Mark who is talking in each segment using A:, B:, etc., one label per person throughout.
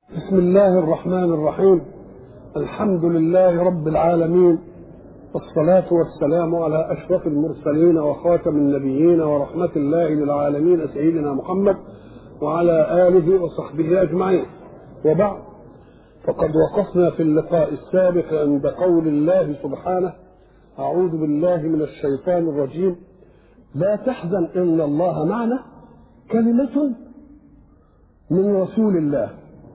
A: بسم الله الرحمن الرحيم. الحمد لله رب العالمين، والصلاة والسلام على أشرف المرسلين وخاتم النبيين ورحمة الله للعالمين سيدنا محمد وعلى آله وصحبه أجمعين. وبعد، فقد وقفنا في اللقاء السابق عند قول الله سبحانه: أعوذ بالله من الشيطان الرجيم، لا تحزن إن الله معنا. كلمة من رسول الله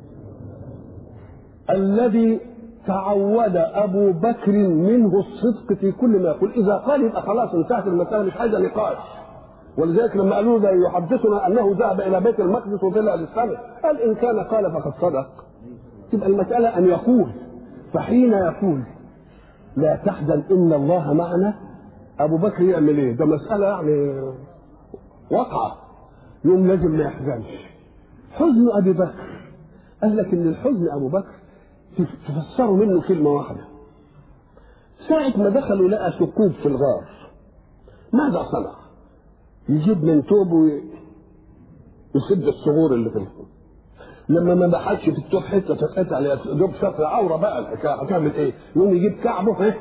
A: الذي تعود أبو بكر منه الصدق في كل ما يقول. إذا قال يبقى خلاص انتهت المسألة، مش عايزة نقاش. ولذلك لما قالوا له يحدثنا أنه ذهب إلى بيت المقدس وطلع للسماء، قال إن كان قال فقد صدق. تبقى المسألة أن يقول. فحين يقول لا تحزن إن الله معنا، أبو بكر يعمل إيه؟ ده مسألة يعني وقعة، يوم لازم ما يحزنش. حزن أبي بكر، قال لك إن الحزن أبو بكر تفسروا منه كلمة واحدة. ساعة ما دخلوا لقى ثقوب في الغار، ماذا صنع؟ يجيب من توب ويسد الثغور اللي في الثوب. لما ما بحثش في التوب حتة تتقطع دوب شكل عورة بقى هتعمل ايه؟ يقوم يجيب كعبه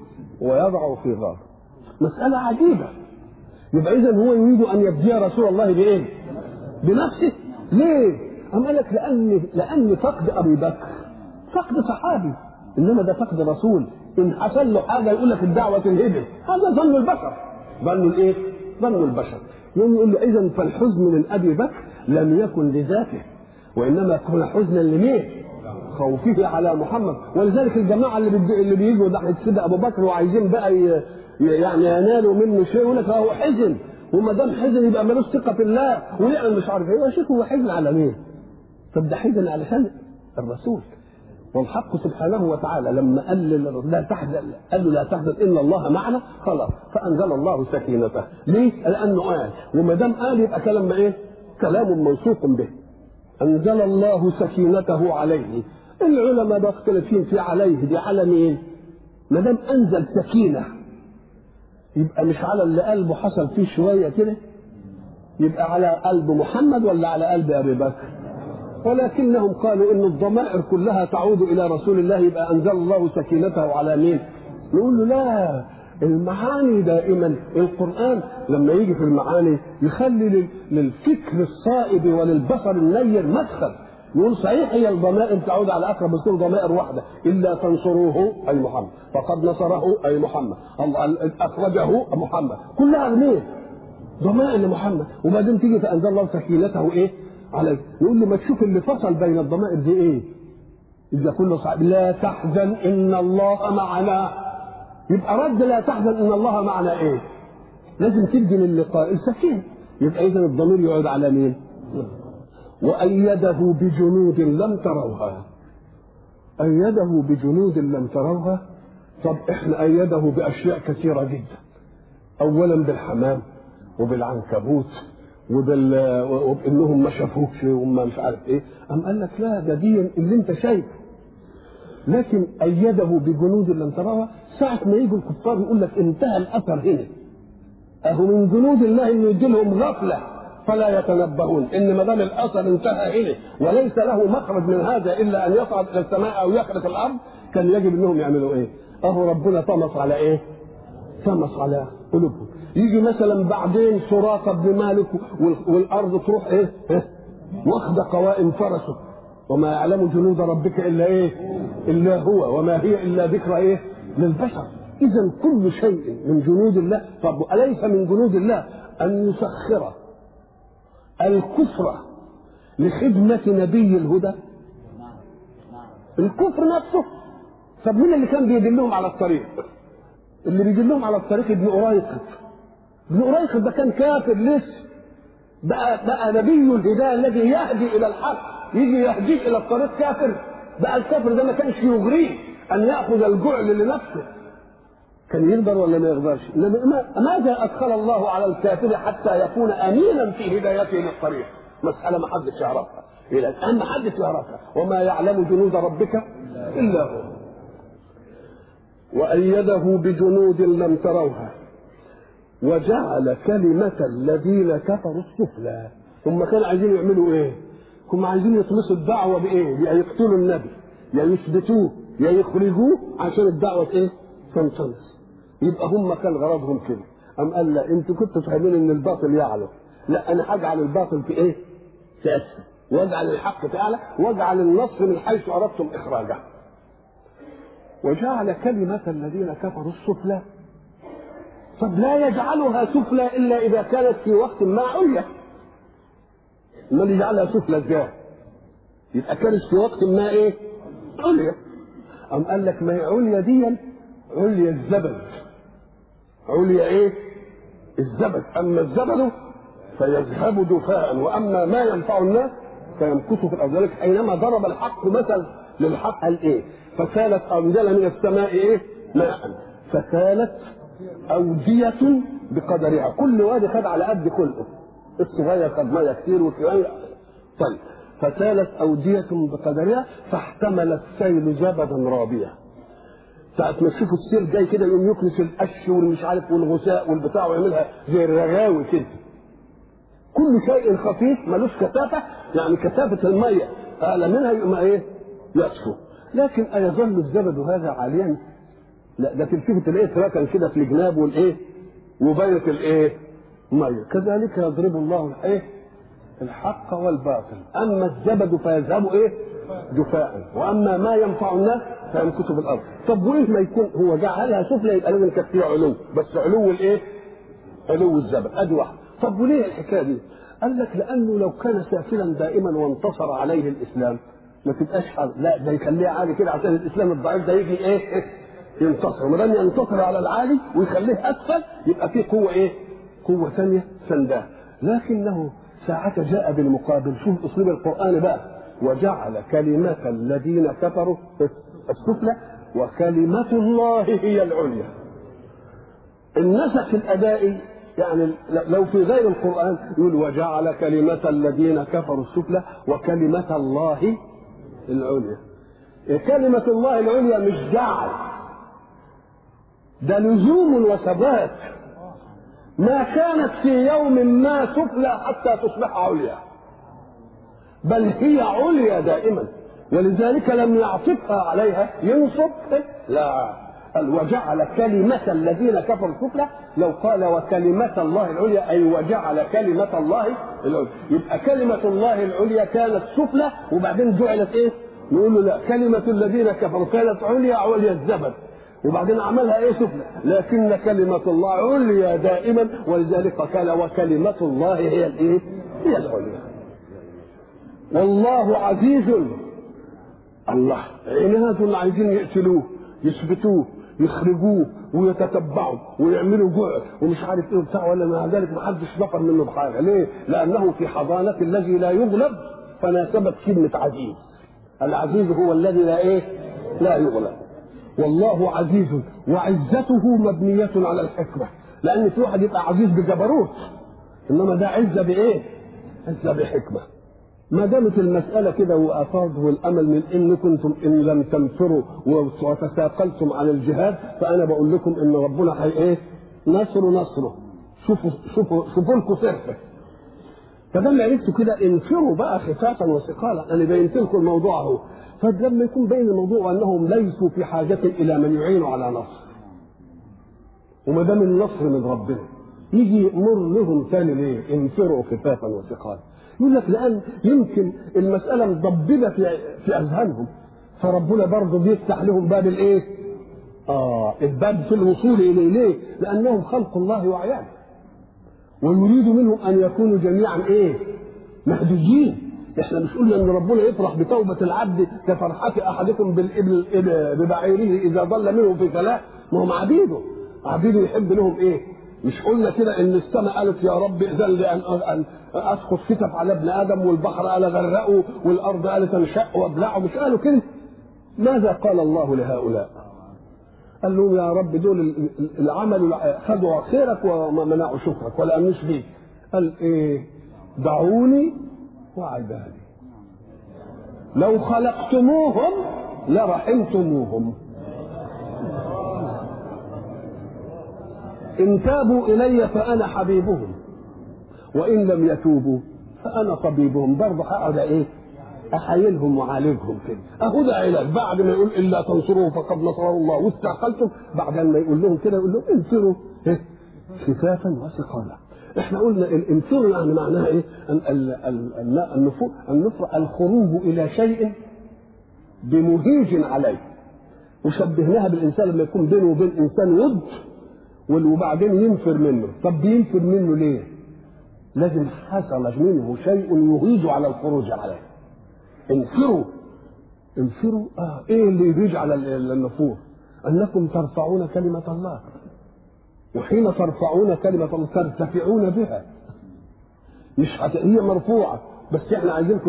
A: ويضعه في غار. مسألة عجيبة. يبقى إذا هو يريد أن يبدي رسول الله بإيه؟ بنفسه. ليه؟ أم قال لك لأن فقد أبي بكر فقد صحابي، إنما ده فقد رسول. إن حصل له حاجة يقول لك الدعوة تنهدم. هذا ظن البشر. ظن الإيه؟ ظن البشر. يقول له إذا فالحزن من أبي بكر لم يكن لذاته، وإنما كان حزنا لمين؟ خوفه على محمد. ولذلك الجماعة اللي بيجوا ناحية كده أبو بكر وعايزين بقى يعني ينالوا منه شيء، يقول لك هو حزن، وما دام حزن يبقى ملوش ثقة في الله ويعمل مش عارف ايه. يا شيخ هو حزن على مين؟ طب ده حزن علشان الرسول. والحق سبحانه وتعالى لما قال لا تحزن، قال له لا تحزن ان الله معنا، خلاص فانزل الله سكينته. ليه؟ لانه قال، وما دام قال يبقى كلام ايه؟ كلام موثوق به. انزل الله سكينته عليه. العلماء مختلفين في عليه دي على مين؟ ما دام انزل سكينه يبقى مش على اللي قلبه حصل فيه شويه كده، يبقى على قلب محمد ولا على قلب ابي بكر؟ ولكنهم قالوا ان الضمائر كلها تعود الى رسول الله، يبقى انزل الله سكينته على مين؟ نقول له لا، المعاني دائما القران لما يجي في المعاني يخلي للفكر الصائب وللبصر النير مدخل. يقول صحيح هي الضمائر تعود على اقرب بس ضمائر واحده، الا تنصروه اي محمد، فقد نصره اي محمد، اخرجه محمد، كلها لمين؟ ضمائر لمحمد. وبعدين تيجي فانزل الله سكينته ايه؟ عليه. يقول له ما تشوف اللي فصل بين الضمائر دي ايه؟ اذا كله صعب لا تحزن ان الله معنا، يبقى رد لا تحزن ان الله معنا ايه؟ لازم تدي للقاء السكينه. يبقى اذا الضمير يقعد على مين؟ وأيده بجنود لم تروها. أيده بجنود لم تروها. طب احنا أيده بأشياء كثيرة جدا. أولا بالحمام وبالعنكبوت وبإنهم ما شافوش وما مش عارف ايه. أم قال لك لا، ده دي اللي انت شايفه. لكن أيده بجنود لم تروها، ساعة ما يجوا الكفار يقول لك انتهى الأثر هنا. أهو من جنود الله إنه يديلهم غفلة فلا يتنبهون، ان ما دام الاثر انتهى اليه وليس له مخرج من هذا الا ان يصعد الى السماء او يخرق الارض، كان يجب انهم يعملوا ايه؟ اهو ربنا طمس على ايه؟ طمس على قلوبهم. يجي مثلا بعدين سراقه بن مالك والارض تروح ايه؟ واخذ قوائم فرسه، وما يعلم جنود ربك الا ايه؟ الا هو، وما هي الا ذكرى ايه؟ للبشر. اذا كل شيء من جنود الله. طب اليس من جنود الله ان يسخر الكفر لخدمة نبي الهدى؟ الكفر نفسه. طب مين اللي كان بيدلهم على الطريق؟ اللي بيدلهم على الطريق ابن أريقط. ابن أريقط ده كان كافر لسه، بقى نبي الهدى الذي يهدي إلى الحق يجي يهديه إلى الطريق كافر. بقى الكافر ده ما كانش يغريه أن يأخذ الجعل لنفسه. كان يقدر ولا ما يقدرش؟ ماذا أدخل الله على الكافر حتى يكون أمينا في هدايته للطريق؟ مسألة ما حدش يعرفها إلى الآن، ما حدش يعرفها. وما يعلم جنود ربك إلا هو. وأيده بجنود لم تروها وجعل كلمة الذين كفروا السفلى. هم كانوا عايزين يعملوا إيه؟ هم عايزين يطمسوا الدعوه بايه؟ يا يقتلوا النبي يا يثبتوه يا يخرجوه عشان الدعوه ايه؟ تنطمس. يبقى هم كان غرضهم كده. أم قال لا، انتوا كنتوا فاهمين ان الباطل يعلو، لا انا هجعل الباطل في ايه؟ في اسفل، واجعل الحق تعالى، واجعل النصر من حيث اردتم اخراجه. وجعل كلمة الذين كفروا السفلى. طب لا يجعلها سفلى الا اذا كانت في وقت ما عليا. امال يجعلها سفلى ازاي؟ يبقى كانت في وقت ما ايه؟ عليا. أم قال لك ما هي عليا دي عليا الزبد. عليا ايه؟ الزبد. اما الزبد فيذهب دفاء، واما ما ينفع الناس فيمكث في الارض. ذلك اينما ضرب الحق مثل للحق قال ايه؟ فسالت انزل من السماء ايه؟ ماء فسالت اوديه بقدرها. كل وادي خد على قد خلقه، الصغير خد ميه كتير والكبير. طيب فسالت اوديه بقدرها فاحتمل السيل زبدا رابيا. ساعة ما تشوفوا السيل جاي كده يقوم يكنس القش والمش عارف والغثاء والبتاع ويعملها زي الرغاوي كده. كل شيء خفيف ملوش كثافه، يعني كثافه الميه اعلى منها يبقى ايه؟ يطفو. لكن ايظل الزبد هذا عاليا؟ لا، ده تلتفت تلاقيه تراكن كده في الجناب والايه؟ وبيت الايه؟ ميه. كذلك يضرب الله الايه؟ الحق والباطل. اما الزبد فيذهب ايه؟ جفاء، واما ما ينفع الناس فيمكث في الارض. طب وايه ما يكون هو جعلها سفلى يبقى لازم كانت فيها علو، بس علو الايه؟ علو الزبد. ادي واحد. طب وليه الحكايه دي؟ قال لك لانه لو كان سافلا دائما وانتصر عليه الاسلام ما تبقاش حل. لا، ده يخليه عالي كده عشان الاسلام الضعيف ده يجي ايه؟ ينتصر. ما دام ينتصر على العالي ويخليه اسفل يبقى فيه قوه ايه؟ قوه ثانيه سنداه. لكنه ساعة جاء بالمقابل. شوف اسلوب القران بقى. وجعل كلمة الذين كفروا السفلى وكلمة الله هي العليا. النسق الادائي يعني لو في غير القرآن يقول وجعل كلمة الذين كفروا السفلى وكلمة الله العليا. كلمة الله العليا مش جعل، ده لزوم وثبات. ما كانت في يوم ما سفلى حتى تصبح عليا، بل هي عليا دائما. ولذلك لم يعطفها عليها ينصب، لا، قال وجعل كلمة الذين كفروا السفلى. لو قال وكلمة الله العليا أي وجعل كلمة الله العليا، يبقى كلمة الله العليا كانت سفلى وبعدين جعلت ايه؟ نقول له لا، كلمة الذين كفروا كانت عليا الزبد وبعدين عملها ايه؟ سفلى. لكن كلمة الله عليا دائما، ولذلك قال وكلمة الله هي الايه؟ هي العليا. والله عزيز. الله عناد عايزين يقتلوه يثبتوه يخرجوه ويتتبعوا ويعملوا جوع ومش عارف ايه وبتاع، ولا مع ذلك ما حدش نفر منه بحاجه. ليه؟ لانه في حضانه الذي لا يغلب، فناسبت كلمه عزيز. العزيز هو الذي لا ايه؟ لا يغلب. والله عزيز، وعزته مبنيه على الحكمه. لان في واحد يبقى عزيز بجبروت، انما ده عزه بايه؟ عزه بحكمه. ما دامت المسألة كده وأفاض والأمل من إن كنتم إن لم تنفروا وتثاقلتم عن الجهاد، فأنا بقول لكم إن ربنا إيه؟ نصره. شوفوا لكم صرفة. فلما عرفتوا كده انفروا بقى خفافا وثقالا. أنا بينت لكم الموضوع أهو. فلما يكون بين الموضوع أنهم ليسوا في حاجة إلى من يعينوا على نصر، وما دام النصر من ربنا يجي يأمر لهم ثاني ليه؟ انفروا خفافا وثقالا. يقول لك لأن يمكن المسألة مضببة في أذهانهم، فربنا برضه بيفتح لهم باب الإيه؟ الباب في الوصول إليه. ليه؟ لأنهم خلق الله وعياله، ويريد منهم أن يكونوا جميعا إيه؟ مهديين. إحنا مش قلنا إن ربنا يفرح بتوبة العبد كفرحة أحدكم بالإبل ببعيره إذا ضل منه في فلاح؟ ما هم عبيده يحب لهم إيه؟ مش قلنا كده ان السماء قالت يا رب اذن لي ان اسقط كتف على ابن ادم، والبحر قال غرقه، والارض قالت انشق وابلعه؟ مش قالوا كده؟ ماذا قال الله لهؤلاء؟ قال لهم يا رب دول العمل خدوا خيرك وما منعوا شكرك ولا امنوش بيك. قال ايه؟ دعوني وعبادي لو خلقتموهم لرحمتموهم إن تابوا إلي فأنا حبيبهم وإن لم يتوبوا فانا طبيبهم برضه هقعد ايه؟ احايلهم وعالجهم كده. اهو ده علاج. بعد ما يقول الا تنصروه فقد نصره الله واستعقلتم، بعد ما يقول لهم كده يقول لهم انفروا خفافا وثقالا. احنا قلنا الانفروا يعني معناها ايه؟ النفر الخروج الى شيء بمهيج عليه، وشبهناها بالانسان لما يكون بينه وبين انسان ود وبعدين ينفر منه. طب بينفر منه ليه؟ لازم حصل منه شيء يهيج على الخروج عليه. انفروا انفروا. ايه اللي يهيج على النفور؟ انكم ترفعون كلمة الله، وحين ترفعون كلمة الله ترتفعون بها. مش هي مرفوعة بس احنا عايزينكم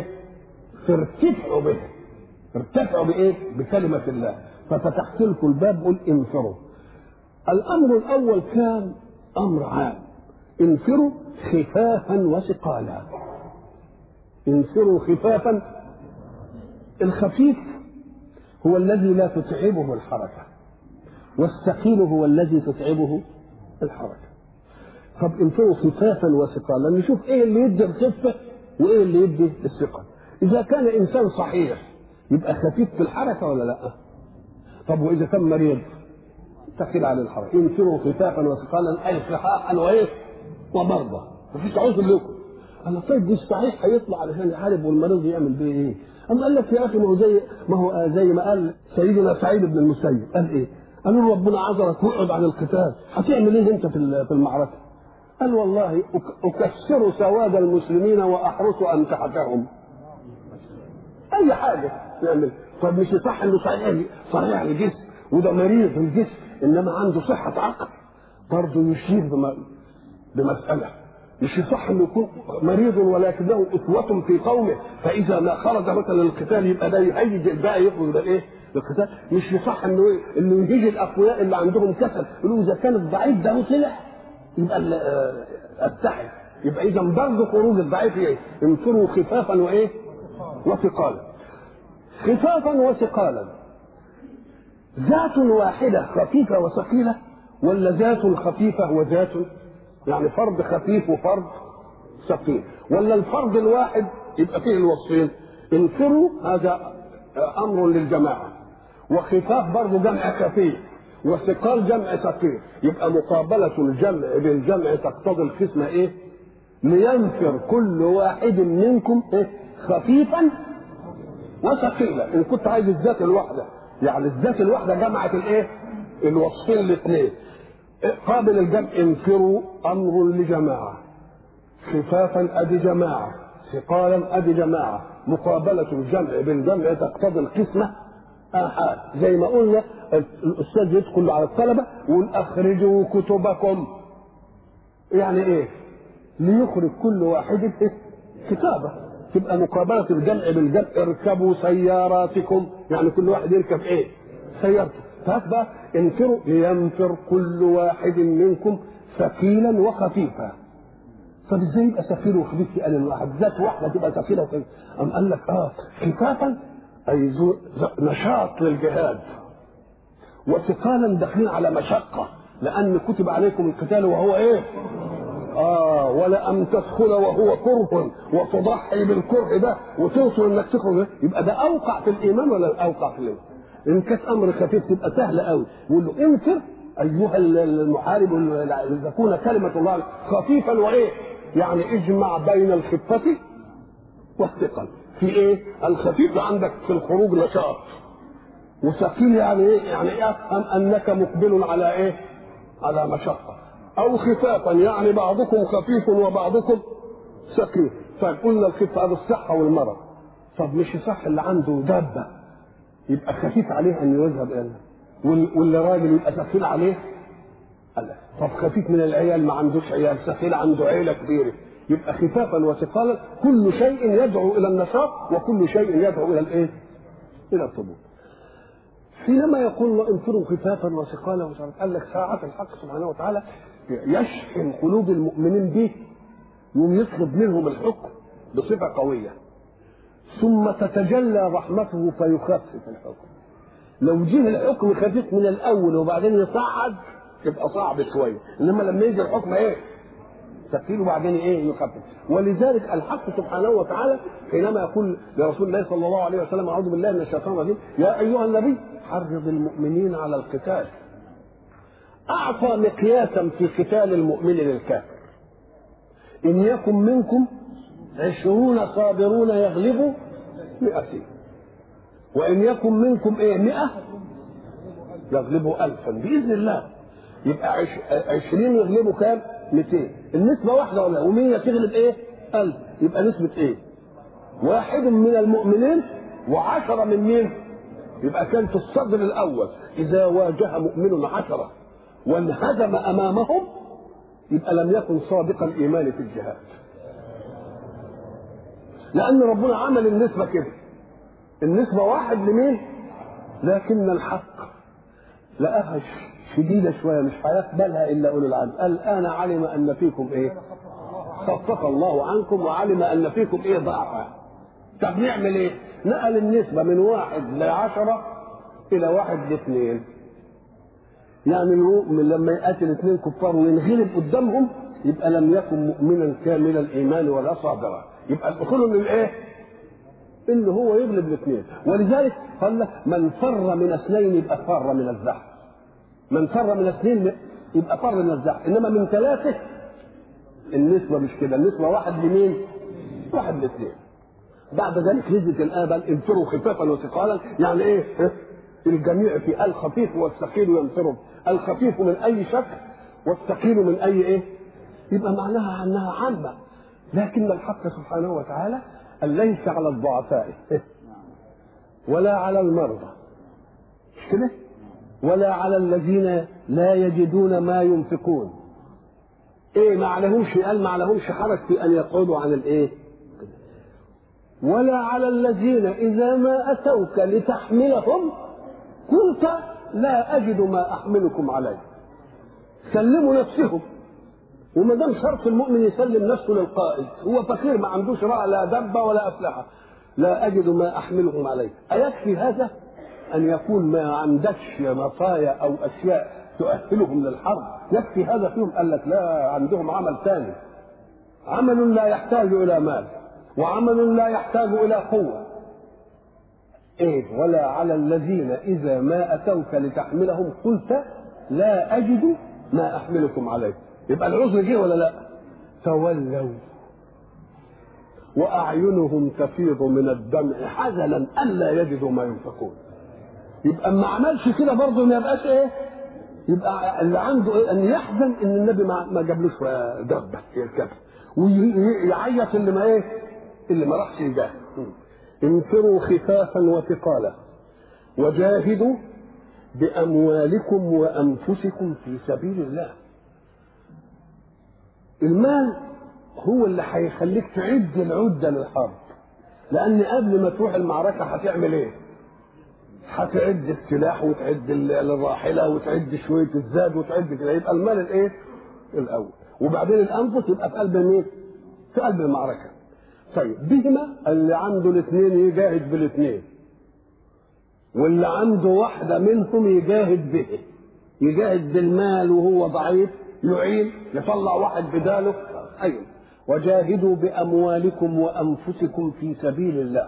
A: ترتفعوا بها. ارتفعوا بايه؟ بكلمة الله. ففتحت لكم الباب قل انفروا. الامر الاول كان امر عام، انفروا خفافا وثقالا. انفروا خفافا. الخفيف هو الذي لا تتعبه الحركة، والثقيل هو الذي تتعبه الحركة. طب انفروا خفافا وثقالا، نشوف ايه اللي يدي الخفة وايه اللي يدي الثقل. اذا كان انسان صحيح يبقى خفيف في الحركة ولا لا؟ طب واذا كان مريض ثقيل على الحركة. انفروا خفافا وثقالا اي صحاحا وايه ومرضى، مفيش عذر لكم. انا طيب مش صحيح هيطلع علشان يحارب والمريض يعمل بيه ايه؟ اما قال لك يا اخي ما هو زي ما قال سيدنا سعيد بن المسيب. قال ايه؟ قالوا له ربنا عذرك واقعد عن القتال، هتعمل ايه انت في المعركه؟ قال والله اكسر سواد المسلمين واحرس امتعتهم. اي حاجه يعمل. طب مش صح انه صحيح الجسم وده مريض الجسم انما عنده صحه عقل، برضه يشير بمساله. مش يصح انه يكون مريض ولكنه اسوة في قومه، فاذا ما خرج مثلا للقتال يبقى ده يهيج الباقي يخرج ده ايه؟ للقتال. مش يصح انه يهيج الاقوياء اللي عندهم كسل، يقولوا اذا كان الضعيف ده طلع يبقى اتحد. يبقى اذا برضه خروج الضعيف ايه؟ انفروا خفافا وايه؟ وثقالا. خفافا وثقالا ذات واحده خفيفه وثقيله، ولا ذات خفيفه وذات يعني فرد خفيف وفرد ثقيل، ولا الفرد الواحد يبقى فيه الوصفين؟ انفروا هذا امر للجماعه، وخفاف برضه جمع خفيف، وثقال جمع ثقيل. يبقى مقابله الجمع بالجمع تقتضي القسمه ايه؟ لينفر كل واحد منكم خفيفا وثقيلا. ان كنت عايز الذات الواحده، يعني الذات الواحده جمعت الايه؟ الوصفين الاثنين. قابل الجمع انفروا امر لجماعه، خفافا ادي جماعه، ثقالا ادي جماعه. مقابله الجمع بالجمع تقتضي القسمه احاد. زي ما قلنا الاستاذ يدخل على الطلبه ويقول اخرجوا كتبكم. يعني ايه؟ ليخرج كل واحد كتابه. تبقى مقابله الجمع بالجمع. اركبوا سياراتكم، يعني كل واحد يركب ايه؟ سيارته. فهذا انفروا لينفر كل واحد منكم ثقيلا وخفيفا. طب ازاي يبقى ثقيل وخفيف في آن واحد؟ ذات واحده تبقى ثقيله وخفيفه. أم قال لك خفافا اي نشاط للجهاد، وثقالا داخلين على مشقه، لان كتب عليكم القتال وهو ايه؟ ولا أن تدخل وهو كره وتضحي بالكره ده وتوصل انك تخرج. يبقى ده اوقع في الايمان ولا اوقع في الايمان؟ ان كانت امر خفيف تبقى سهله قوي. يقول له انفر ايها المحارب لتكون كلمه الله خفيفا وايه؟ يعني اجمع بين الخفه والثقل. في ايه؟ الخفيف عندك في الخروج نشاط، وثقيل يعني ايه؟ يعني افهم انك مقبل على ايه؟ على مشقه. او خفافا يعني بعضكم خفيف وبعضكم ثقيل. طيب قلنا الخفه هذا الصحه والمرض. طب مش صح اللي عنده دابه يبقى خفيف عليه ان يذهب الى، واللي راجل يبقى ثقيل عليه؟ لا. طب خفيف من العيال ما عندوش عيال، ثقيل عنده عيله كبيره. يبقى خفافا وثقالا كل شيء يدعو الى النشاط وكل شيء يدعو الى الايه؟ الى الطبوع. حينما يقول انفروا خفافا وثقالا قال لك ساعة الحق سبحانه وتعالى يشحن قلوب المؤمنين به، يوم يطلب منهم الحكم بصفة قوية، ثم تتجلى رحمته فيخفف الحكم. لو جه الحكم خفيف من الاول وبعدين يصعد يبقى صعب شويه، انما لما يجي الحكم ايه؟ ثقيل وبعدين ايه يخفف. ولذلك الحق سبحانه وتعالى حينما يقول لرسول الله صلى الله عليه وسلم اعوذ بالله من الشيطان الرجيم يا ايها النبي حرض المؤمنين على القتال، اعطى مقياسا في قتال المؤمن للكافر. ان يكن منكم 20 صابرون يغلبوا 100، وان يكن منكم 100 يغلبوا 1000 باذن الله. يبقى 20 يغلبوا كام؟ 200. النسبه واحده ولا و100 تغلب 1000. يبقى نسبه واحد من المؤمنين و10 من مين؟ يبقى كان في الصدر الاول اذا واجه مؤمن 10 وانهزم امامهم يبقى لم يكن صادق الايمان في الجهاد، لان ربنا عمل النسبه كده، النسبه واحد لمين؟ لكن الحق لقاها شديده شويه مش هيقبلها الا اولو العزم. الان علم ان فيكم خفف الله عنكم وعلم ان فيكم ضعفا. طب نعمل ايه؟ نقل النسبه من 1 ل10 الى 1 ل2. يعني المؤمن لما يقاتل 2 كفار وينغلب قدامهم يبقى لم يكن مؤمنا كامل الايمان ولا صابرا، يبقى الاصول من ان هو يغلب الاثنين. ولذلك قال لك من فر من 2 يبقى فر من الزحف، من فر من 2 يبقى فر من الزحف، انما من 3 النسبه مش كده، النسبه 1 لمين؟ 1 ل2. بعد ذلك نزلت الآية بل انفروا خفافا وثقالا. يعني ايه؟ الجميع في الخفيف والثقيل ينفروا، الخفيف من اي شكل والثقيل من اي يبقى معناها انها عامه. لكن الحق سبحانه وتعالى ليس على الضعفاء ولا على المرضى مش كده، ولا على الذين لا يجدون ما ينفقون. ما عليهمش، قال ما عليهمش حرج في ان يقعدوا عن ولا على الذين اذا ما اتوك لتحملهم قلت لا اجد ما احملكم عليه. سلموا نفسهم. وما دام شرط المؤمن يسلم نفسه للقائد، هو فقير ما عندوش لا دبه ولا اسلحه، لا اجد ما احملكم عليه. ايكفي هذا ان يكون ما عندكش مطايا او اشياء تؤهلهم للحرب؟ يكفي هذا فيهم؟ قال لك لا، عندهم عمل ثاني، عمل لا يحتاج الى مال وعمل لا يحتاج الى قوه. ولا على الذين اذا ما اتوك لتحملهم قلت لا اجد ما احملكم عليه. يبقى العذر جه ولا لا؟ تولوا واعينهم تفيض من الدمع حزنا الا يجدوا ما ينفقون. يبقى ما عملش كده برضه ما يبقاش يبقى اللي عنده ان يحزن ان النبي ما جابلوش دبه يركبها، ويعيط اللي ما راحش يجاهد. انفروا خفافا وثقالا وجاهدوا باموالكم وانفسكم في سبيل الله. المال هو اللي هيخليك تعد العده للحرب، لان قبل ما تروح المعركه هتعمل هتعد السلاح وتعد الراحله وتعد شويه الزاد وتعد كده. يبقى المال الاول، وبعدين الانفس يبقى في قلب مين؟ في قلب المعركه. طيب بهما اللي عنده الاثنين يجاهد بالاثنين، واللي عنده واحده منهم يجاهد به، يجاهد بالمال وهو ضعيف يعين يطلع واحد بداله. ايوه وجاهدوا باموالكم وانفسكم في سبيل الله.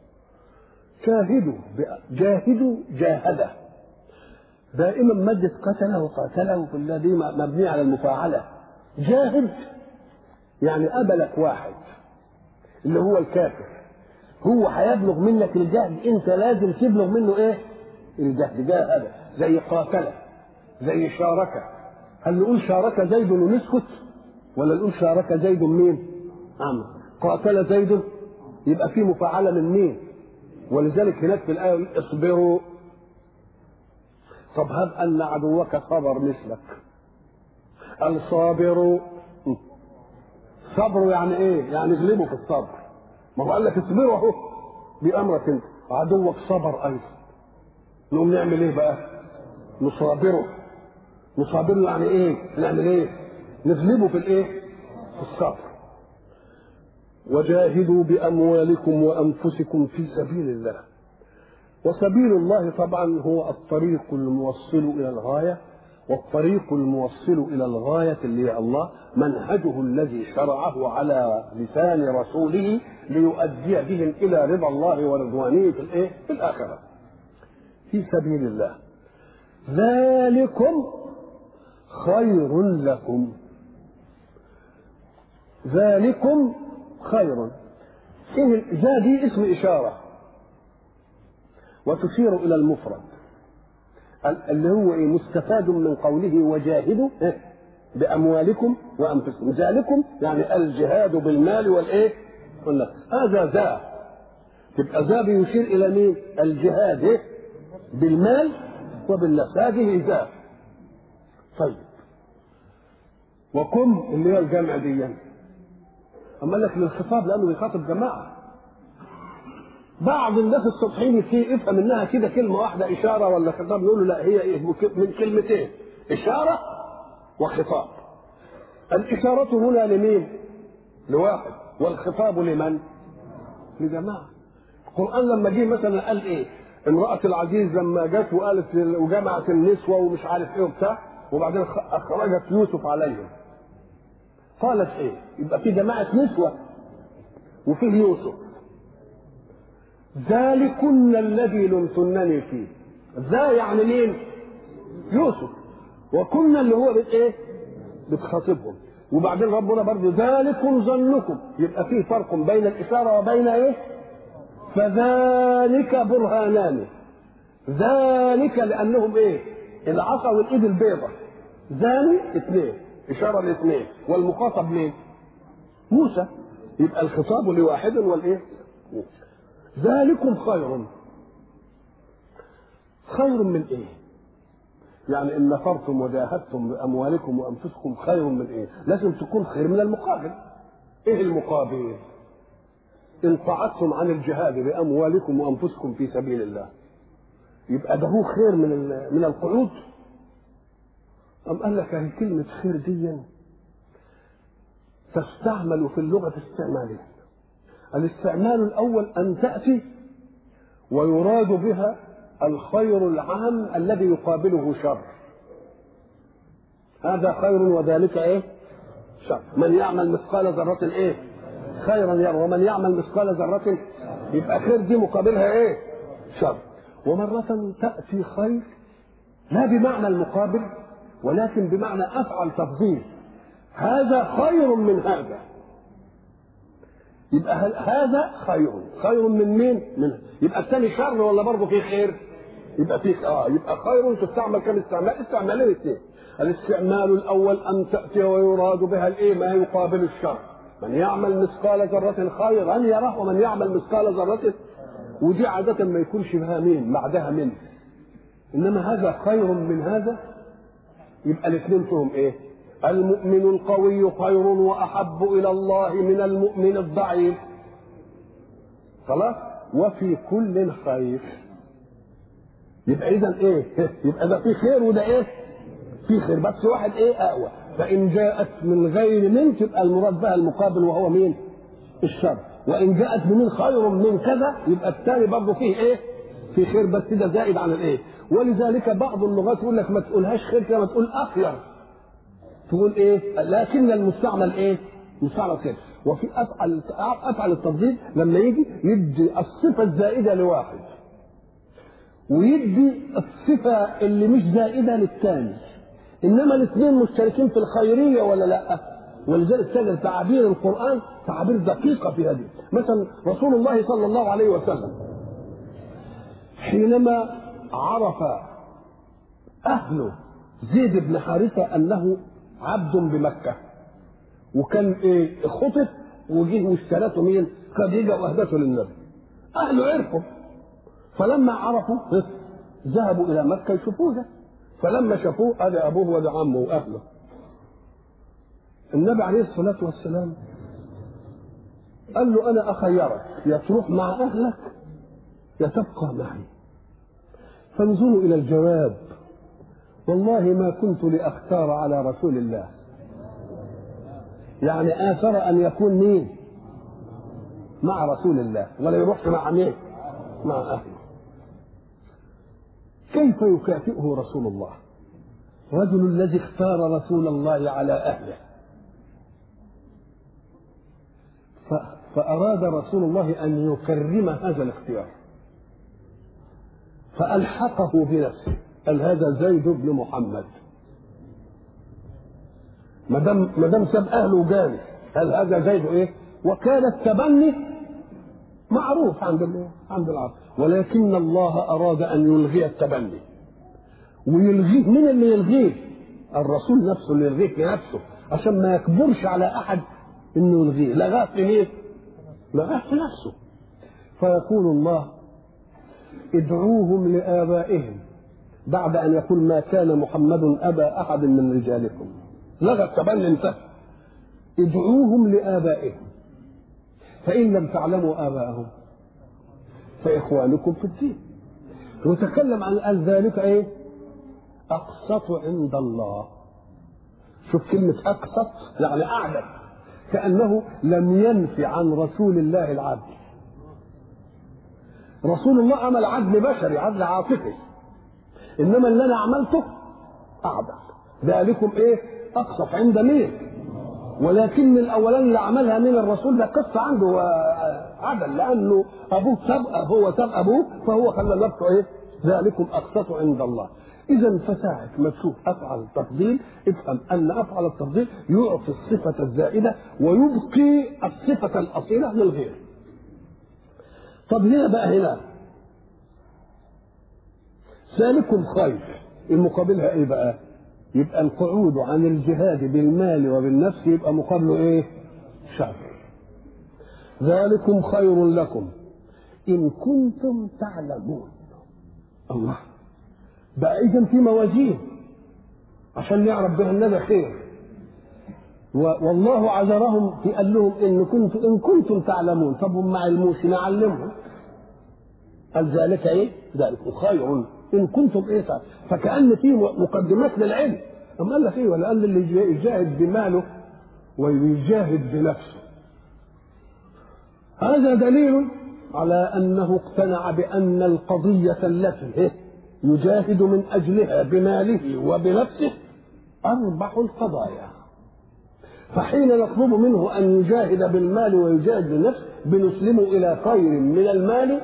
A: جاهدوا جاهد دائما مادة قتل وقاتله في الله دي مبنية على المفاعلة. جاهد يعني قبلك واحد اللي هو الكافر، هو هيبلغ منك الجهد، انت لازم تبلغ منه الجهد. جاهد زي قاتله زي شاركه. هل نقول شارك زيد ونسكت ولا نقول شارك زيد مين؟ عمرو. قاتل زيد يبقى في مفاعله من مين؟ ولذلك هناك في الايه اصبروا. طب هب ان عدوك صبر مثلك. الصابر صبروا يعني يعني اغلبوا في الصبر. ما هو قال لك اصبروا اهو بامرك انت، عدوك صبر ايضا. نقوم نعمل بقى؟ نصابره يعني نعمل نغلبه في في الصبر. وجاهدوا باموالكم وانفسكم في سبيل الله. وسبيل الله طبعا هو الطريق الموصل الى الغايه، والطريق الموصل إلى الغاية اللي هي الله منهجه الذي شرعه على لسان رسوله ليؤدي بهم إلى رضا الله ورضوانه في الآخرة في سبيل الله. ذلكم خير لكم. ذلكم خير. ذا دي اسم إشارة وتشير إلى المفرد اللي هو مستفاد من قوله وجاهدوا بأموالكم وأنفسكم. ذلكم يعني الجهاد بالمال هذا ذا. تبقى ذا بيشير إلى مين؟ الجهاد بالمال وبالنفس. هذه ذا. طيب وكم اللي هي الجمع دي أما لك للخطاب لأنه بيخاطب جماعة. بعض الناس السطحيين يفهم انها كده كلمه واحده اشاره ولا خطاب، يقولوا لا هي من كلمتين اشاره وخطاب. الاشاره هنا لمين؟ لواحد. والخطاب لمن؟ لجماعه. القران لما جه مثلا قال ايه؟ امراه العزيز لما جت وقالت وجمعت النسوه ومش عارف ايه وبتاع وبعدين اخرجت يوسف عليهم قالت ايه؟ يبقى في جماعه نسوه وفيه يوسف. ذلكن الذي لمتنني فيه. ذا يعني مين؟ يوسف. وكنا اللي هو بتخاطبهم. وبعدين ربنا برضه ذلكم ظنكم. يبقى فيه فرق بين الإشارة وبين فذلك برهانان. ذلك لأنهم العصا والإيد البيضة. ذاني اثنين إشارة لاثنين والمخاطب مين؟ موسى. يبقى الخطاب لواحد ذلكم خير. خير من ايه؟ يعني ان نفرتم وجاهدتم باموالكم وانفسكم خير من ايه؟ لازم تكون خير من المقابل. ايه المقابل؟ ان قعدتم عن الجهاد باموالكم وانفسكم في سبيل الله يبقى ده هو خير من القعود. ام قال لك هي كلمه خير دي تستعمل في اللغه استعمالين. الاستعمال الأول أن تأتي ويراد بها الخير العام الذي يقابله شر. هذا خير وذلك شر. من يعمل مثقال ذرة خيرا يرى ومن يعمل مثقال ذرة. يبقى خير دي مقابلها شر. ومرة تأتي خير لا بمعنى المقابل ولكن بمعنى أفعل تفضيل. هذا خير من هذا. يبقى هذا خير من مين؟ منه. يبقى الثاني شر ولا برضه فيه خير؟ يبقى فيه يبقى خير تستعمل كم استعمال؟ استعمالين اثنين. الاستعمال الاول ان تاتي ويراد بها ما يقابل الشر. من يعمل مثقال ذرة خيرا يره ومن يعمل مثقال ذرة. ودي عادة ما يكونش بها مين؟ بعدها منه. انما هذا خير من هذا. يبقى الاثنين فيهم المؤمن القوي خير واحب الى الله من المؤمن الضعيف. خلاص؟ وفي كل خير. يبقى اذا يبقى ده في خير وده في خير بس واحد اقوى. فان جاءت من غير من تبقى المراد بها المقابل وهو مين؟ الشر. وان جاءت بمن خير من كذا يبقى الثاني برضه فيه في خير بس ده زائد عن ولذلك بعض اللغات يقول لك ما تقولهاش خير كده، ما تقول اخير. تقول لكن المستعمل مستعمل خير. وفي افعل التفضيل لما يدي الصفه الزائده لواحد ويدي الصفه اللي مش زائده للثاني. انما الاثنين مشتركين في الخيريه ولا لا؟ ولذلك تجد تعابير القران تعابير دقيقه في هذه. مثلا رسول الله صلى الله عليه وسلم حينما عرف اهل زيد بن حارثه انه عبد بمكة وكان خطب وجيه واشترته مين؟ خديجة واهدته للنبي. اهله عرفوا فلما عرفوا ذهبوا الى مكة يشوفوه. فلما شافوه هذا ابوه وده عمه واهله. النبي عليه الصلاة والسلام قال له انا اخيرك يا تروح مع اهلك يا تبقى معي. فانظروا الى الجواب. والله ما كنت لأختار على رسول الله. يعني آثر أن يكون مين؟ مع رسول الله ولا يروح مع مين؟ مع أهله. كيف يكافئه رسول الله؟ رجل الذي اختار رسول الله على أهله، فأراد رسول الله أن يكرم هذا الاختيار فألحقه بنفسه، قال هذا زيد بن محمد. ما دام ساب أهله وجاني قال هذا زيد إيه؟ وكان التبني معروف عند العرب، ولكن الله أراد أن يلغي التبني. ويلغيه من اللي يلغيه؟ الرسول نفسه اللي يلغيه في نفسه، عشان ما يكبرش على أحد إنه يلغيه. لغاه في مين؟ لغاه في نفسه. فيقول الله ادعوهم لآبائهم بعد أن يقول ما كان محمد أبا أحد من رجالكم. لغى التبني انتهى. ادعوهم لآبائهم فإن لم تعلموا آباءهم فإخوانكم في الدين. وتكلم عن قال ذلك إيه؟ أقسط عند الله. شوف كلمة أقسط يعني أعلم، كأنه لم ينفي عن رسول الله العدل. رسول الله عمل عدل بشري، عدل عاطفي، إنما اللي أنا عملته أعدل. ذلكم إيه؟ أقسط عند مين؟ ولكن الأولان اللي عملها من الرسول ده قصة عنده عدل، لأنه أبوه هو ساب أبوه فهو خلى نفسه إيه؟ ذلكم أقسط عند الله. إذا فساعة ما تشوف أفعل التفضيل افهم أن أفعل التفضيل يعطي الصفة الزائدة ويبقي الصفة الأصيلة للغير. طب هنا بقى ذلكم خير، المقابلها إيه بقى؟ يبقى القعود عن الجهاد بالمال وبالنفس يبقى مقابله إيه؟ شر. ذلكم خير لكم إن كنتم تعلمون. الله بقى إذن في موازين عشان نعرف بها النبي خير. والله عذرهم في قال لهم إن كنتم تعلمون. طب هم ما علموش نعلمهم. قال ذلك إيه؟ ذلك خير إن كنتم إيه؟ فكأن في مقدمات للعلم. أما قال لك إيه؟ ولا قال اللي يجاهد بماله ويجاهد بنفسه. هذا دليل على أنه اقتنع بأن القضية التي يجاهد من أجلها بماله وبنفسه أربح القضايا. فحين نطلب منه أن يجاهد بالمال ويجاهد بالنفس بنسلمه إلى خير من المال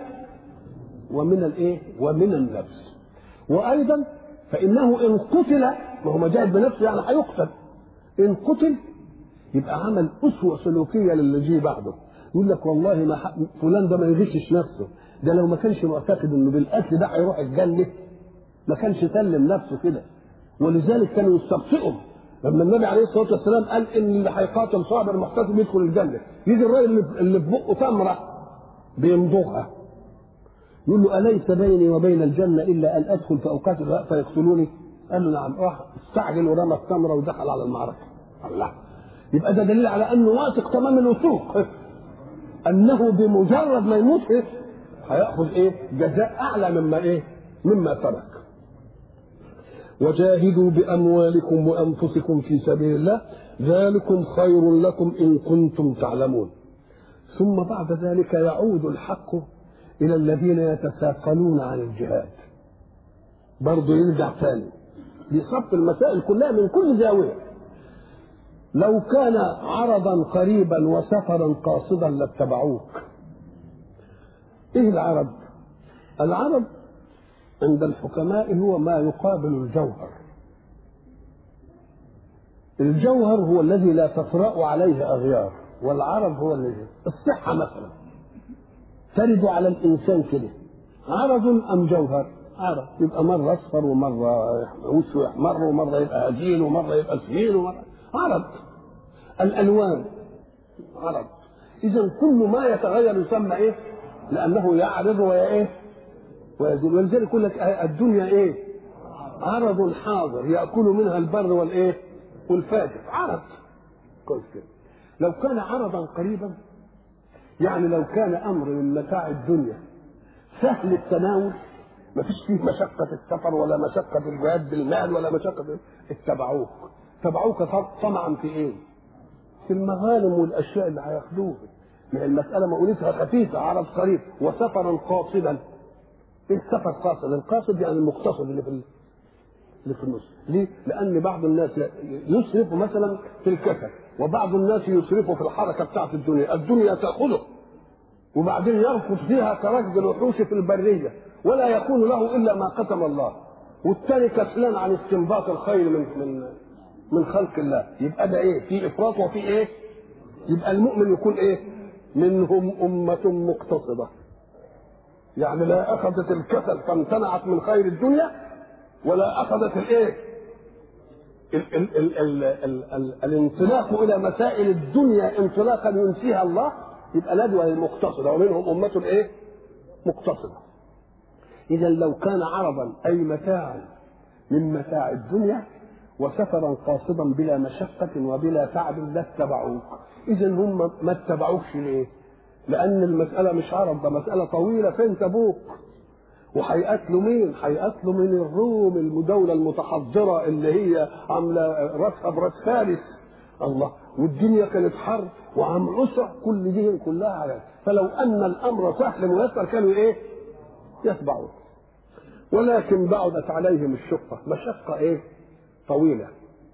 A: ومن النفس. وأيضا فإنه إن قتل، ما هو مجاهد بنفسه يعني هيقتل، إن قتل يبقى عمل أسوة سلوكية للي جه بعده. يقول لك والله ما فلان ده ما يغشش نفسه، ده لو ما كانش معتقد انه بالقتل ده هيروح الجنه ما كانش سلم نفسه كده. ولذلك كانوا يستبطئهم لما النبي عليه الصلاه والسلام قال ان اللي هيقاتل صابر محتسب يدخل الجنه، يجي الراجل اللي في بقه تمره بيمضغها يقول له اليس بيني وبين الجنه الا ان ادخل فاقاتل فيقتلوني؟ قال له نعم. راح استعجل ورمى التمره ودخل على المعركه. الله، يبقى ده دليل على انه واثق تمام الوثوق انه بمجرد ما يموت هياخذ جزاء اعلى مما ترك. وجاهدوا باموالكم وانفسكم في سبيل الله ذلكم خير لكم ان كنتم تعلمون. ثم بعد ذلك يعود الحق الى الذين يتثاقلون عن الجهاد. برضه يرجع ثاني بيصف المسائل كلها من كل زاويه. لو كان عرضا قريبا وسفرا قاصدا لاتبعوك. ايه العرض؟ العرض عند الحكماء هو ما يقابل الجوهر. الجوهر هو الذي لا تطرأ عليه أغيار، والعرض هو الذي الصحة مثلا ترد على الإنسان كده عرض أم جوهر؟ عرض يبقى مرة أصفر ومرة وشه يحمر ومرة يبقى هزيل ومرة يبقى سمين ومرة عرض. الألوان عرض. إذا كل ما يتغير يسمى لأنه يعرض ويزول. ولذلك يقول لك الدنيا عرض حاضر يأكل منها البر والفاجر. عرض كويس كده. لو كان عرضا قريبا يعني لو كان أمر من متاع الدنيا سهل التناول ما فيش فيه مشقة السفر ولا مشقة الجهاد بالمال ولا مشقة تبعوك طمعا في في المغانم والاشياء اللي هياخدوها. من المساله مقولتها خفيفه عرض قريب وسفرا قاصدا. ايه السفر قاصد؟ القاصد يعني المقتصد اللي اللي في النص. ليه؟ لأن بعض الناس يسرف مثلا في الكسل، وبعض الناس يسرفوا في الحركة بتاعت الدنيا تأخذه وبعدين يركض فيها كركض الوحوش في البرية ولا يكون له إلا ما قسم الله، والثاني كسلان عن استنباط الخير من خلق الله. يبقى ده ايه؟ في افراط وفي ايه؟ يبقى المؤمن يكون ايه؟ منهم أمة مقتصدة، يعني لا أخذت الكسل فامتنعت من خير الدنيا ولا أخذت الايه؟ الانطلاق إلى مسائل الدنيا انطلاقا ينسيها الله. يبقى ندوة مقتصدة، ومنهم أمة ايه؟ مقتصدة. إذا لو كان عرضا أي متاعا من متاع الدنيا وسفرا قاصدا بلا مشقة وبلا تعب لاتبعوك. إذا هم ما اتبعوكش ليه؟ لأن المسألة مش عرض، ده مسألة طويلة. فين تبوك؟ وهيقتلوا مين؟ هيقتلوا من الروم الدولة المتحضرة اللي هي عاملة راسها براس فارس. الله، والدنيا كانت حرب وعم عسر، كل دي كلها على. فلو أن الأمر سهل ميسر كانوا إيه؟ يتبعوه. ولكن بعدت عليهم الشقة، مشقة إيه؟ طويلة.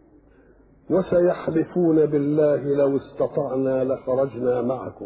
A: وسيحلفون بالله لو استطعنا لخرجنا معكم.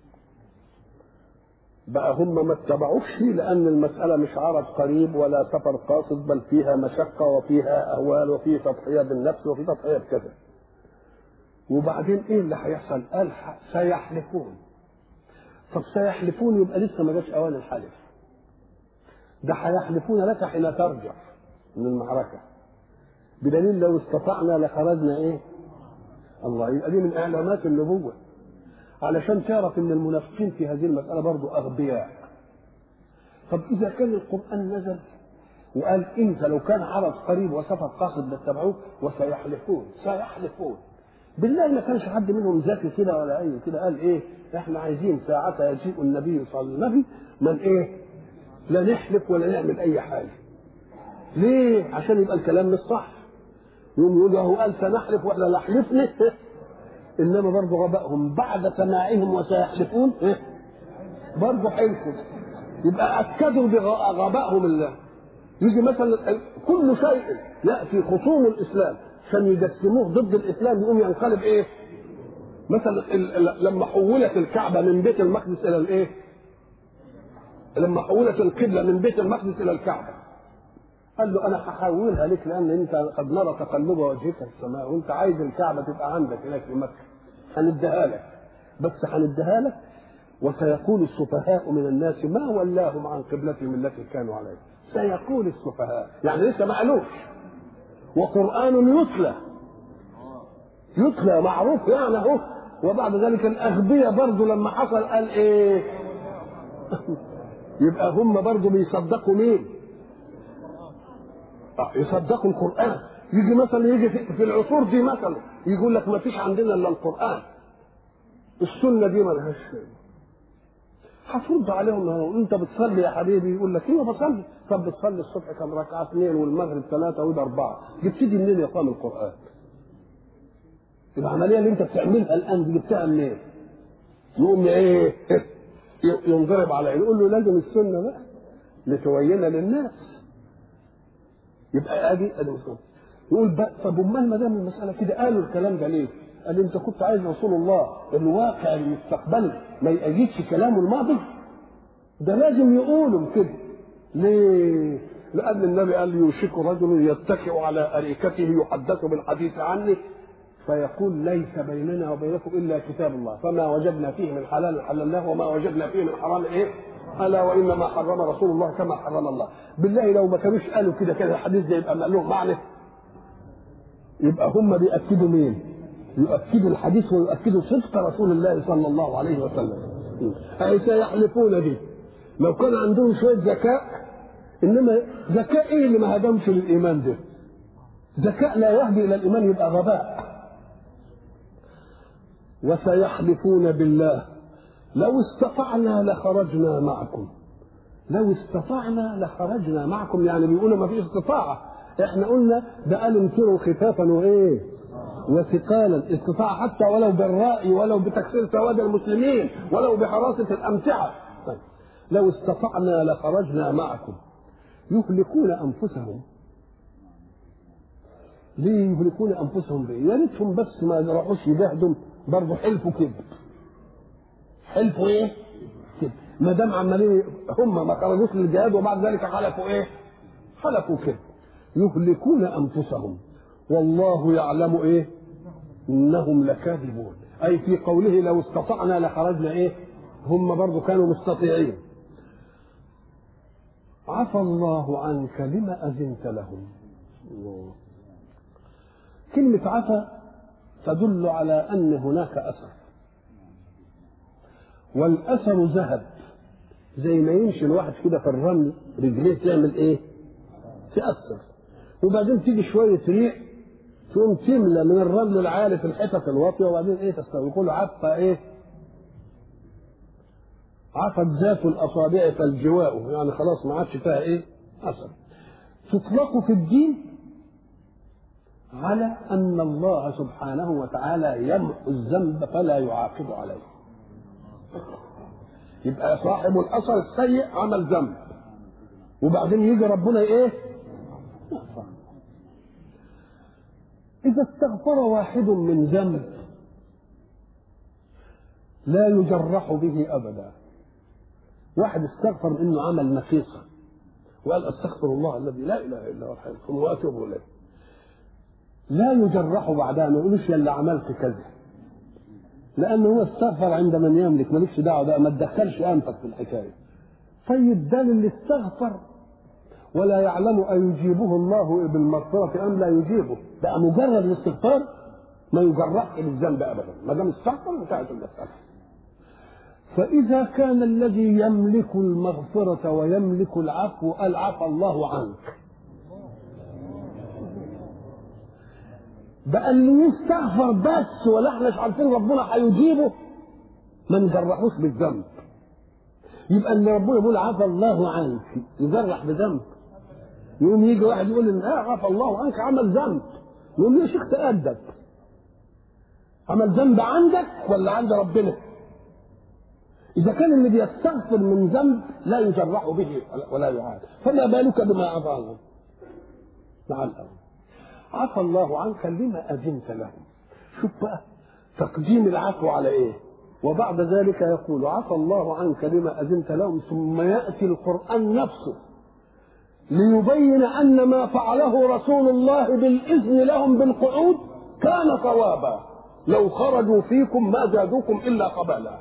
A: بقى هم ما اتبعوش لأن المسألة مش عرض قريب ولا سفر قاصد، بل فيها مشقة وفيها أهوال وفيه تضحية بالنفس وفيه تضحية بكذا. وبعدين إيه اللي هيحصل؟ قال سيحلفون. طب سيحلفون يبقى لسه ما جاش أوان الحلف، ده هيحلفون لك حين ترجع من المعركة، بدليل لو استطعنا لخرجنا ايه؟ الله. يبقى دي من اعلامات النبوة، علشان تعرف ان المنافقين في هذه المسألة برضو اغبياء. طب اذا كان القرآن نزل وقال انت لو كان عرض قريب وسفر قاصد لاتبعوك وسيحلفون، سيحلفون بالله ما كانش حد منهم ذكي كده ولا اي كده قال ايه؟ احنا عايزين ساعتها يجيء النبي صلى الله عليه وسلم من ايه؟ لا نحلف ولا نعمل اي حاجة. ليه؟ عشان يبقى الكلام مش صح. يوم يقول له قال سنحلف واحنا لا حلفنا. انما برضه غبائهم بعد سماعهم وسيحلفون برضه حلفوا. يبقى اكدوا بغبائهم الله. يجي مثلا كل شيء ياتي خصوم الاسلام عشان يجسموه ضد الاسلام يقوم ينقلب ايه؟ مثلا لما حولت الكعبه من بيت المقدس الى الايه؟ لما حولت القبله من بيت المقدس الى الكعبه قال له انا هحولها لك لان انت قد نرى تقلب وجهك في السماء وانت عايز الكعبه تبقى عندك هناك في مكه. هنديها لك، بس هنديها لك وسيقول السفهاء من الناس ما ولاهم عن قبلتهم التي كانوا عليها. سيقول السفهاء يعني لسه ما قالوش، وقرآن يتلى معروف يعني اهو. وبعد ذلك الاغبياء برضه لما حصل قال ايه؟ يبقى هم برضه بيصدقوا مين؟ يصدقوا القرآن. يجي مثلا يجي في العصور دي مثلا يقول لك ما فيش عندنا الا القرآن، السنة دي ما لهاش شيء. هترد عليهم انت بتصلي يا حبيبي؟ يقول لك ايوه بصلي. طب بتصلي الصبح كم ركعه؟ 2 والمغرب 3 وده 4. جبتدي منين يا قام القرآن؟ العمليه اللي انت بتعملها الان دي جبتها منين؟ يقوم ايه؟ ينضرب على عينه. يقول له لازم السنه بقى لتبين للناس. يبقى ادي مسلم. يقول بقى طب امال ما دام المساله كده قالوا الكلام ده ليه؟ قال انت كنت عايز رسول الله الواقع المستقبلي ما يأيدش كلامه الماضي؟ ده لازم يقولوا كده. ليه؟ لان النبي قال يوشك رجل يتكئ على اريكته يحدث بالحديث عني فيقول ليس بيننا وبينكم الا كتاب الله فما وجدنا فيه من حلال حللناه وما وجدنا فيه من حرام ايه؟ الا وانما حرم رسول الله كما حرم الله. بالله لو ما كانوش قالوا كده الحديث ده يبقى مألوف معنى. يبقى هم بيأكدوا مين؟ يؤكدوا الحديث ويؤكدوا صدق رسول الله صلى الله عليه وسلم. أي سيحلفون به. لو كان عندهم شوية ذكاء، إنما ذكاء إيه اللي ما هدمش للإيمان ده؟ ذكاء لا يهدي إلى الإيمان يبقى غباء. وسيحلفون بالله لو استطعنا لخرجنا معكم. لو استطعنا لخرجنا معكم يعني بيقولوا ما فيش استطاعة. احنا قلنا ده قالوا انفروا خفافا وايه؟ وثقالا. استطاع حتى ولو بالرأي ولو بتكسير سواد المسلمين ولو بحراسة الأمتعة. طيب. لو استطعنا لخرجنا معكم يهلكون أنفسهم ليه يهلكون انفسهم بايه؟ يا ريتهم بس ما راحوش يجاهدوا، برضه حلفوا كذب. حلفوا ايه؟ كذب. ما دام عمالين هم ما خرجوش للجهاد وبعد ذلك حلفوا ايه؟ حلفوا كذب. يهلكون انفسهم والله يعلم ايه؟ انهم لكاذبون. اي في قوله لو استطعنا لخرجنا ايه؟ هم برضه كانوا مستطيعين. عفى الله عنك لما اذنت لهم. الله. كلمة عفى تدل على أن هناك أثر، والأثر ذهب، زي ما يمشي الواحد كده في الرمل رجليه تعمل إيه؟ تأثر، وبعدين تيجي شوية ريح تقوم تملى من الرمل العالي في الحتت الواطية، وبعدين إيه تستوي. يقول عفى إيه؟ عفت ذات الأصابع فالجواء، يعني خلاص ما عادش فيها إيه؟ أثر. تطلق في الدين على أن الله سبحانه وتعالى يمحو الذنب فلا يعاقب عليه. يبقى صاحب الأثر السيء عمل ذنب وبعدين يجي ربنا إيه؟ إذا استغفر واحد من ذنب لا يجرح به أبدا. واحد استغفر إنه عمل نقيصة وقال أستغفر الله الذي لا إله إلا هو الحي القيوم وأتوب إليه، لا يجرح بعدها، ما يقولش يلا عملت كذا، لأنه هو استغفر عند من يملك، مالكش دعوة بقى، ما تدخلش أنفك في الحكاية. طيب ده اللي استغفر ولا يعلم أن يجيبه الله بالمغفرة أم لا يجيبه، بقى مجرد الاستغفار ما يجرحش بالذنب أبدا، ما دام استغفر انتهت المسألة. فإذا كان الذي يملك المغفرة ويملك العفو قال عفى الله عنك، بقى اللي يستغفر بس ولا احنا مش عارفين ربنا هيجيبه ما نجرحوش بالذنب. يبقى اللي ربنا يقول عفى الله عنك يجرح بذنب؟ يقوم يجي واحد يقول ان عفى الله عنك عمل ذنب، يقول له يا شيخ تأدب، عمل ذنب عندك ولا عند ربنا؟ إذا كان اللي بيستغفر من ذنب لا يجرح به ولا يعاد، فما بالك بما عفى عنه؟ مع الأول عفى الله عنك لما أذنت لهم. شوف بقى تقديم العفو على إيه؟ وبعد ذلك يقول عفى الله عنك لما أذنت لهم، ثم يأتي القرآن نفسه ليبين أن ما فعله رسول الله بالإذن لهم بالقعود كان صوابا، لو خرجوا فيكم ما زادوكم إلا قبالا.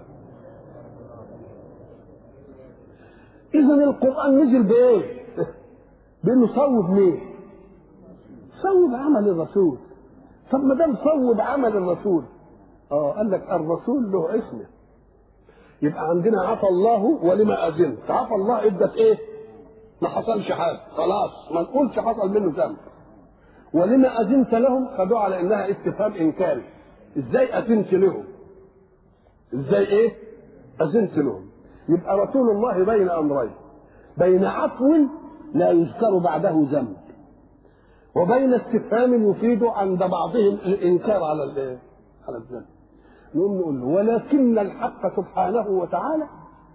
A: إذن القرآن نزل بإيه؟ بأنه صوب مين؟ صوب عمل الرسول. طب ما دام صوب عمل الرسول قال لك الرسول له اسمه، يبقى عندنا عفى الله ولما أذنت. عفى الله ادت ايه؟ ما حصلش حاجه خلاص، ما نقولش حصل منه ذنب. ولما أذنت لهم خدوها على انها استفهام انكاري، ازاي أذنت لهم؟ ازاي ايه؟ أذنت لهم. يبقى رسول الله بين امرين، بين عفو لا يذكر بعده ذنب، وبين استفهام يفيد عند بعضهم الانكار على الذنب. نقول ولكن الحق سبحانه وتعالى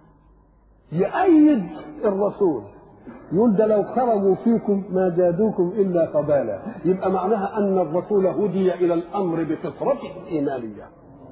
A: يؤيد الرسول، يقول ده لو خرجوا فيكم ما زادوكم الا قبالا. يبقى معناها ان الرسول هدي الى الامر بفطرته الايمانيه.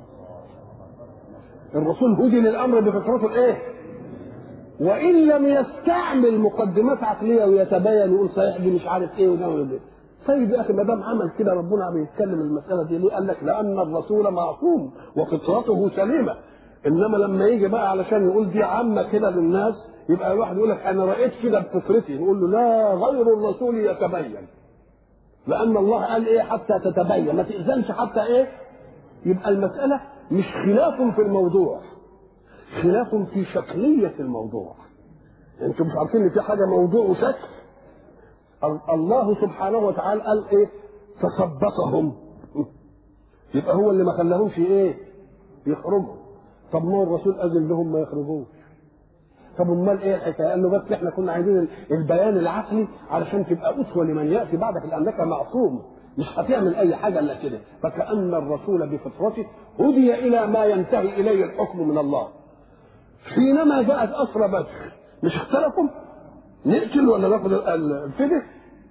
A: الرسول هدي للامر بفطرته الايه؟ وان لم يستعمل مقدمات عقليه ويتبين يقول صحيح دي مش عارف ايه وده وده. طيب يا اخي ما دام عمل كده ربنا بيتكلم المساله دي ليه؟ قال لك لان الرسول معصوم وفطرته سليمه. انما لما يجي بقى علشان يقول دي عامه كده للناس، يبقى الواحد يقول لك انا رايت كده بفطرتي، نقول له لا، غير الرسول يتبين، لان الله قال ايه؟ حتى تتبين، ما تاذنش حتى ايه؟ يبقى المساله مش خلاف في الموضوع، خلاف في شكليه الموضوع. انتم مش عارفين ان في حاجه موضوع وشكل؟ الله سبحانه وتعالى قال ايه؟ فثبطهم، يبقى هو اللي ما خلاهمش ايه؟ يخرجوا. طب ما الرسول اذن لهم ما يخرجوش، طب امال ايه الحكايه؟ قال له بس احنا كنا عايزين البيان العقلي علشان تبقى اسوه لمن ياتي بعدك، لانك معصوم مش هتعمل اي حاجه الا كده. فكأن الرسول بفطرته هدي الى ما ينتهي اليه الحكم من الله. حينما جاءت اسرى بدر مش اختلفوا نقتل ولا ناخذ الفدية؟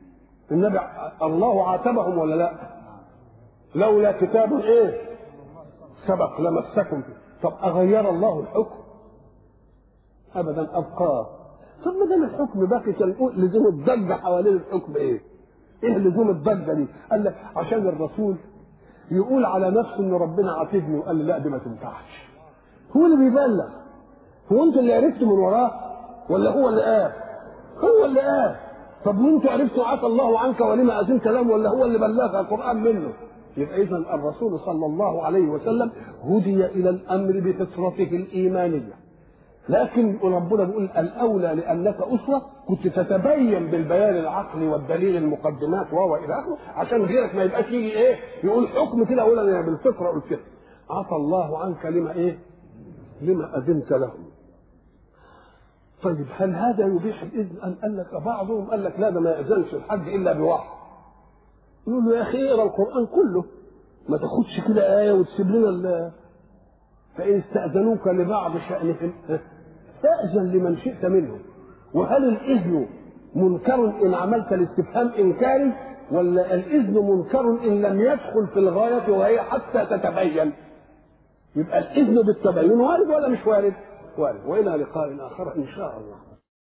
A: النبي الله عاتبهم ولا لا؟ لولا كتاب ايه سبق لمسكم فيه. طب اغير الله الحكم؟ ابدا ابقاه. طب ما دام الحكم باقي كان لزوم الضجه حوالين الحكم ايه؟ ايه لزوم الضجه دي؟ قال لك عشان الرسول يقول على نفسه ان ربنا عاتبني وقال لي لا دي ما تنفعش. هو اللي بيبلغ. هو انتوا اللي عرفتوا من وراه ولا هو اللي قال؟ هو اللي قال. طب وانتوا عرفتوا عفى الله عنك ولما اذنت لهم ولا هو اللي بلغ القران منه؟ يبقى اذا الرسول صلى الله عليه وسلم هدي الى الامر بفطرته الايمانيه. لكن ربنا بيقول الاولى لانك اسوه كنت تتبين بالبيان العقلي والدليل المقدمات وهو الى اخره عشان غيرك ما يبقاش يجي ايه يقول حكم كده اقول انا بالفطره قلت كده. عفى الله عنك لما ايه؟ لما اذنت لهم. طيب هل هذا يبيح الاذن؟ ام قال لك بعضهم قال لك لا ده ما ياذنش الحج الا بوحي. يقول له يا اخي اقرا القران كله ما تاخدش كده ايه وتسيب لنا فان استاذنوك لبعض شانهم فاذن لمن شئت منهم. وهل الاذن منكر ان عملت الاستفهام انكاري ولا الاذن منكر ان لم يدخل في الغايه وهي حتى تتبين؟ يبقى الاذن بالتبين وارد ولا مش وارد؟ وارد. والى لقاء اخر ان شاء الله.